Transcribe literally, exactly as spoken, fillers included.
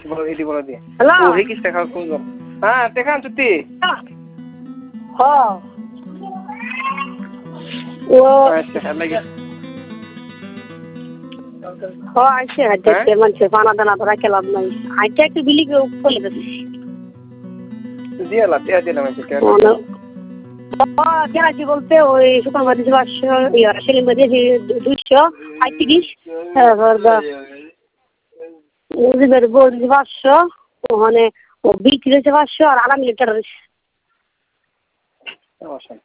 বলো এদি বলো দিয়ে হ্যালো ও হেকিস টাকা কোন হ্যাঁ দেখান চুতি হ্যাঁ ও আচ্ছা হ্যাঁ লাগে হ্যাঁ আইছে হাতে মানুষের পানা দানা ধরা খেলাম নাই আইটা একটু বিলি করে দিচ্ছি দিয়ে লা দিয়ে দিলাম আজকে কেনাছি বলতে ওই সুপার মার্কেট পাঁচশো ইয়া সেলিম মার্কেট দুইশো আটত্রিশ মুজিবের বই পাঁচশো ওখানে ও বিক্রি হয়েছে পাঁচশো আর আলাম লিটার হয়েছে